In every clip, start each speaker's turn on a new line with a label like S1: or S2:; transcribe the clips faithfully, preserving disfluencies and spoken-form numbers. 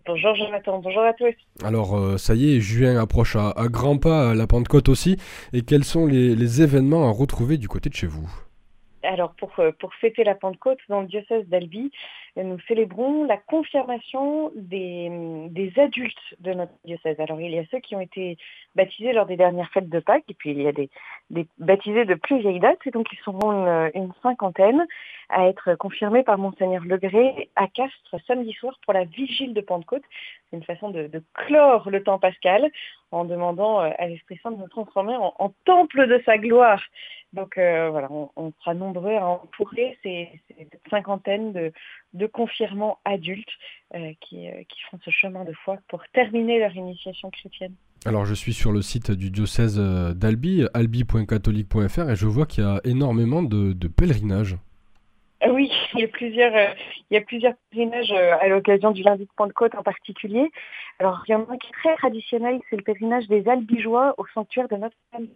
S1: Bonjour Jonathan, bonjour à tous.
S2: Alors, euh, ça y est, juin approche à, à grands pas, la Pentecôte aussi. Et quels sont les, les événements à retrouver du côté de chez vous?
S1: Alors pour, euh, pour fêter la Pentecôte dans le diocèse d'Albi, euh, nous célébrons la confirmation des, hum, des adultes de notre diocèse. Alors il y a ceux qui ont été baptisés lors des dernières fêtes de Pâques et puis il y a des, des baptisés de plus vieille date et donc ils seront une, une cinquantaine à être confirmés par Monseigneur Legré à Castres samedi soir pour la vigile de Pentecôte. C'est une façon de, de clore le temps pascal en demandant euh, à l'Esprit Saint de nous transformer en, en temple de sa gloire. Donc euh, voilà, on, on sera nombreux à entourer ces, ces cinquantaine de, de confirmants adultes euh, qui, euh, qui font ce chemin de foi pour terminer leur initiation chrétienne.
S2: Alors, je suis sur le site du diocèse euh, d'Albi, albi point catholique point f r, et je vois qu'il y a énormément de, de pèlerinages.
S1: Euh, Oui, il y a plusieurs, euh, il y a plusieurs pèlerinages euh, à l'occasion du lundi de Pentecôte en particulier. Alors il y en a un qui est très traditionnel, c'est le pèlerinage des Albigeois au sanctuaire de Notre-Dame.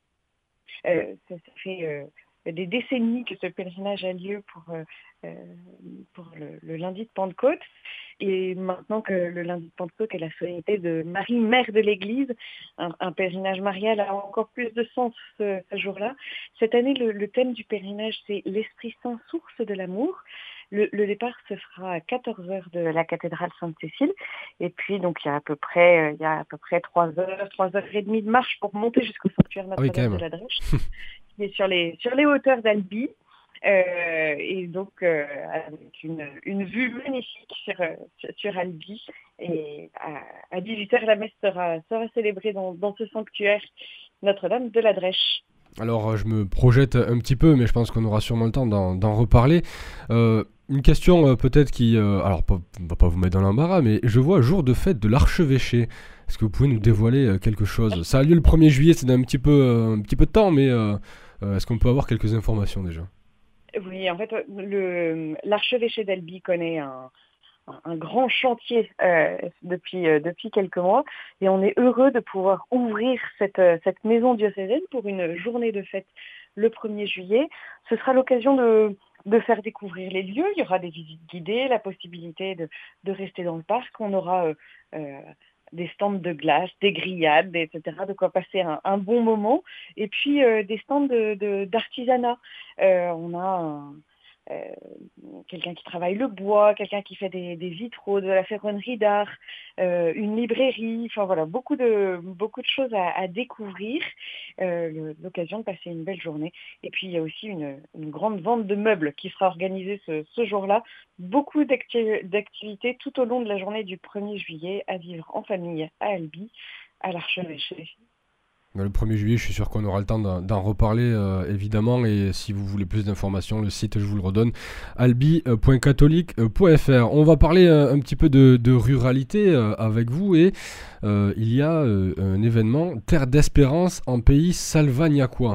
S1: Euh, ça, ça fait euh, des décennies que ce pèlerinage a lieu pour, euh, euh, pour le, le lundi de Pentecôte. Et maintenant que le lundi de Pentecôte est la solennité de Marie, mère de l'Église, un, un pèlerinage marial a encore plus de sens ce, ce jour-là. Cette année, le, le thème du pèlerinage, c'est l'Esprit Saint, source de l'amour. Le, le départ se fera à quatorze heures de la cathédrale Sainte-Cécile. Et puis, donc, il y a à peu près, euh, il y a à peu près trois heures, trois heures et demie de marche pour monter jusqu'au sanctuaire
S2: Ah oui, quand
S1: Notre-Dame de
S2: même.
S1: la Drèche, qui est sur les, sur les hauteurs d'Albi. Euh, et donc, euh, avec une, une vue magnifique sur, euh, sur, sur Albi. Et à, à dix-huit heures, la messe sera, sera célébrée dans, dans ce sanctuaire Notre-Dame de la Drèche.
S2: Alors, euh, je me projette un petit peu, mais je pense qu'on aura sûrement le temps d'en, d'en reparler. Euh, une question euh, peut-être qui... euh, alors, pas, on va pas vous mettre dans l'embarras, mais je vois jour de fête de l'archevêché. Est-ce que vous pouvez nous dévoiler euh, quelque chose? Ça a lieu le premier juillet, c'est dans un petit peu, euh, un petit peu de temps, mais euh, euh, est-ce qu'on peut avoir quelques informations déjà?
S1: Oui, en fait, le, l'archevêché d'Albi connaît un, un grand chantier euh, depuis, euh, depuis quelques mois et on est heureux de pouvoir ouvrir cette, euh, cette maison diocésaine pour une journée de fête le premier juillet. Ce sera l'occasion de, de faire découvrir les lieux. Il y aura des visites guidées, la possibilité de, de rester dans le parc. On aura euh, euh, des stands de glace, des grillades, et cetera. De quoi passer un, un bon moment. Et puis euh, des stands de, de, d'artisanat. Euh, on a un, euh, quelqu'un qui travaille le bois, quelqu'un qui fait des, des vitraux, de la ferronnerie d'art, euh, une librairie, enfin voilà, beaucoup de, beaucoup de choses à, à découvrir, euh, l'occasion de passer une belle journée. Et puis il y a aussi une, une grande vente de meubles qui sera organisée ce, ce jour-là. Beaucoup d'acti- d'activités tout au long de la journée du premier juillet à vivre en famille à Albi, à l'Archevêché.
S2: Le premier juillet, je suis sûr qu'on aura le temps d'en, d'en reparler, euh, évidemment. Et si vous voulez plus d'informations, le site, je vous le redonne, albi point catholique point f r. On va parler euh, un petit peu de, de ruralité euh, avec vous. Et euh, il y a euh, un événement, Terre d'Espérance en pays salvagnacois.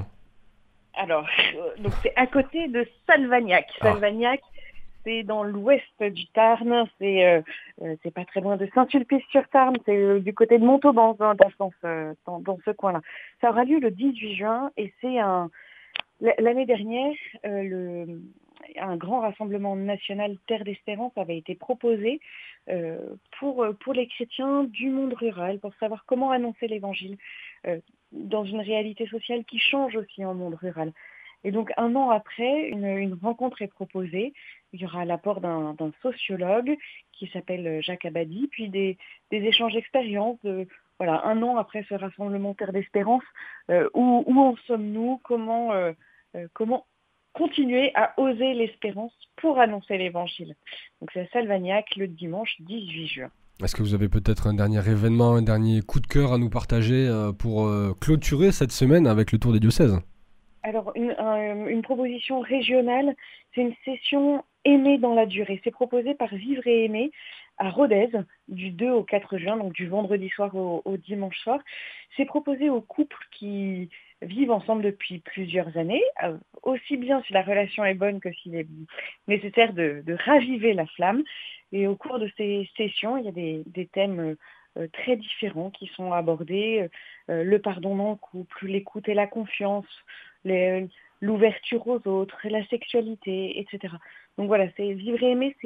S1: Alors, euh, donc c'est à côté de Salvagnac.
S2: Ah,
S1: Salvagnac, c'est dans l'ouest du Tarn, c'est euh, euh, c'est pas très loin de Saint-Sulpice-sur-Tarn, c'est euh, du côté de Montauban, dans, dans ce, dans, dans ce coin-là. Ça aura lieu le dix-huit juin et c'est un... L'année dernière, euh, le, un grand rassemblement national Terre d'Espérance avait été proposé euh, pour, pour les chrétiens du monde rural, pour savoir comment annoncer l'évangile euh, dans une réalité sociale qui change aussi en monde rural. Et donc un an après, une, une rencontre est proposée. Il y aura l'apport d'un d'un sociologue qui s'appelle Jacques Abadi, puis des, des échanges d'expériences. De, voilà, un an après ce rassemblement Terre d'Espérance, euh, où, où en sommes-nous? Comment euh, euh, comment continuer à oser l'espérance pour annoncer l'évangile. Donc c'est à Salvagnac le dimanche dix-huit juin.
S2: est-ce que vous avez peut-être un dernier événement, un dernier coup de cœur à nous partager euh, pour euh, clôturer cette semaine avec le tour des diocèses?
S1: Alors une, un- une proposition régionale, c'est une session aimée dans la durée. C'est proposé par Vivre et Aimer à Rodez du deux au quatre juin, donc du vendredi soir au, au dimanche soir. C'est proposé aux couples qui vivent ensemble depuis plusieurs années, euh, aussi bien si la relation est bonne que s'il est nécessaire de, de raviver la flamme. Et au cours de ces sessions, il y a des, des thèmes euh, très différents qui sont abordés. Euh, le pardon dans le couple, l'écoute et la confiance, les- l'ouverture aux autres, la sexualité, et cetera. Donc voilà, c'est vivre et aimer, c'est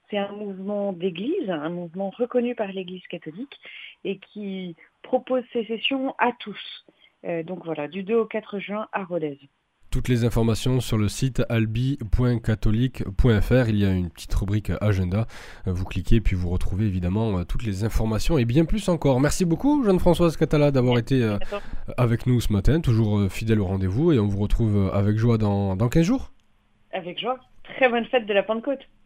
S1: c'est un mouvement d'église, un mouvement reconnu par l'Église catholique et qui propose ces sessions à tous. Euh, donc voilà, du deux au quatre juin à Rodez.
S2: Toutes les informations sur le site albi point catholique point f r. Il y a une petite rubrique agenda. Vous cliquez puis vous retrouvez évidemment toutes les informations et bien plus encore. Merci beaucoup Jeanne-Françoise Catala d'avoir été euh, avec nous ce matin, toujours euh, fidèle au rendez-vous, et on vous retrouve avec joie dans, dans quinze jours.
S1: Avec joie. Très bonne fête de la Pentecôte.